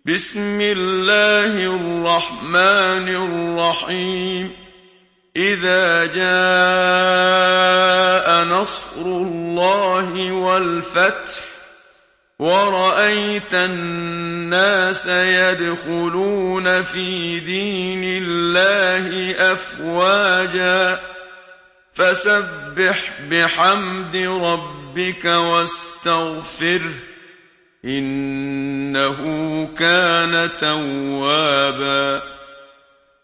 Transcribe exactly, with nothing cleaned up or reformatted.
بسم الله الرحمن الرحيم إذا جاء نصر الله والفتح ورأيت الناس يدخلون في دين الله أفواجا فسبح بحمد ربك واستغفره إنه كان توابا.